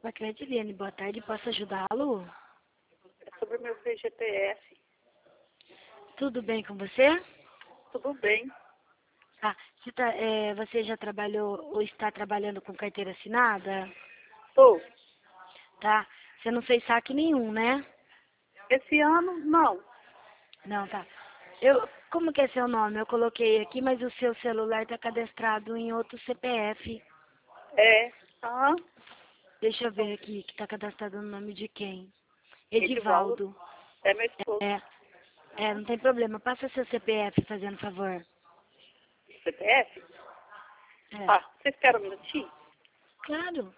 Paquete Eliane, boa tarde, posso ajudá-lo? É sobre o meu FGTS. Tudo bem com você? Tudo bem. Ah, você já trabalhou ou está trabalhando com carteira assinada? Tô. Tá? Você não fez saque nenhum, né? Esse ano, não. Não, tá. Como que é seu nome? Eu coloquei aqui, mas o seu celular está cadastrado em outro CPF. É. Ah, Deixa eu ver aqui, que está cadastrado no nome de quem? Edivaldo. Edivaldo. É meu esposo. Não tem problema. Passa seu CPF, fazendo favor. CPF? É. Ah, vocês querem um minutinho? Claro.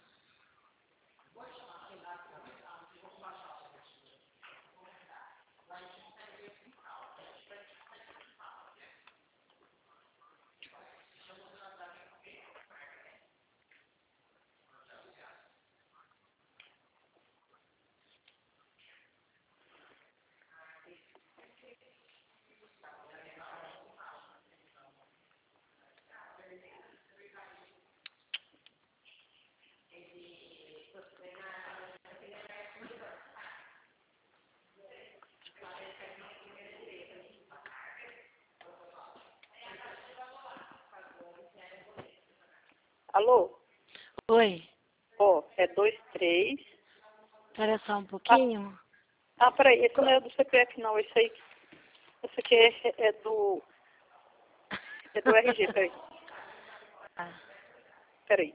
Alô? Oi. Ó, é 23. Espera só um Ah, pouquinho. peraí, esse não é do CPF, não. Esse aqui é do RG, peraí. Ah, Peraí,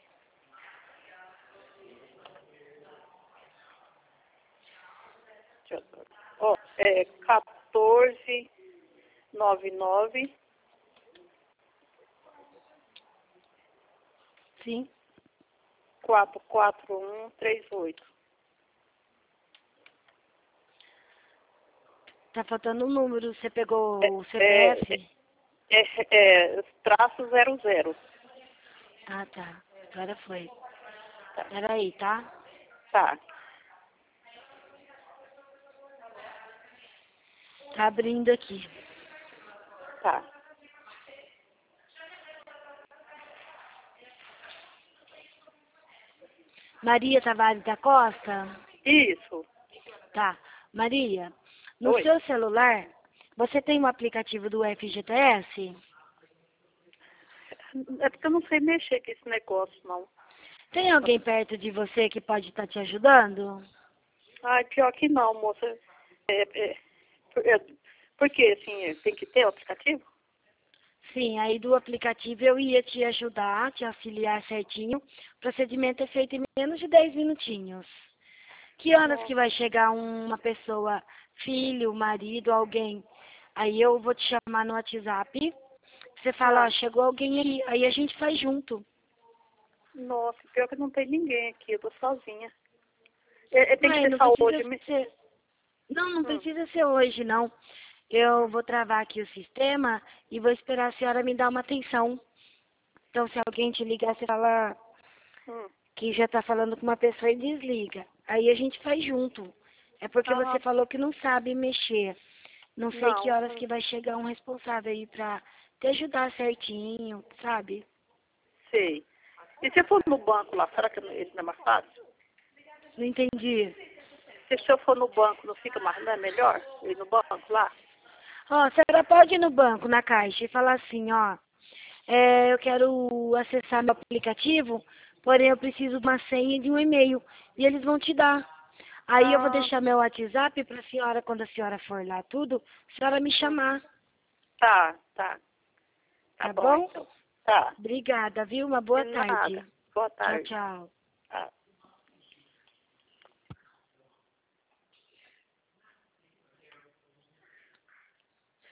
deixa eu... Ó, é 1499 sim. 44138. Tá faltando um número. Você pegou o É, CPF? traço 00. Ah, tá. Agora foi. Tá. Peraí, tá? Tá. Tá abrindo aqui. Tá. Maria Tavares da Costa? Isso. Tá. Maria, no Oi. seu celular, você tem um aplicativo do FGTS? É porque eu não sei mexer com esse negócio, não. Tem alguém perto de você que pode estar te ajudando? Ai, pior que não, moça. É, é, é, porque, assim, tem que ter o aplicativo? Sim, aí do aplicativo eu ia te ajudar, te auxiliar certinho. O procedimento é feito em menos de 10 minutinhos. Que horas que Não. vai chegar uma pessoa, filho, marido, alguém? Aí eu vou te chamar no WhatsApp. Você fala, ó, Ah, chegou alguém aí a gente faz junto. nossa, pior que não tem ninguém aqui, eu tô sozinha. Tem que Mãe, ser não só precisa hoje. ser. Não Hum, precisa ser hoje, não. Eu hum, vou travar aqui o sistema e vou esperar a senhora me dar uma atenção. Então, se alguém te ligar, você fala hum. que já está falando com uma pessoa e desliga. Aí a gente faz junto. É porque você Ah, falou que não sabe mexer. Não sei que não. horas que vai chegar um responsável aí pra te ajudar certinho, sabe? Sei. E se eu for no banco lá, será que ele não é mais fácil? Não entendi. Se eu for no banco, não fica mais, não é melhor? Eu ir no banco lá? Ó, a senhora pode ir no banco, na caixa, e falar assim, ó, eu quero acessar meu aplicativo, porém eu preciso de uma senha e de um e-mail. E eles vão te dar. Aí eu vou Ah, deixar meu WhatsApp pra senhora, quando a senhora for lá tudo, a senhora me hum. chamar, Tá, tá. Tá tá bom, bom? então. Tá. Obrigada, viu? Uma De boa nada. tarde. Boa Tchau, tarde. tchau. Tá.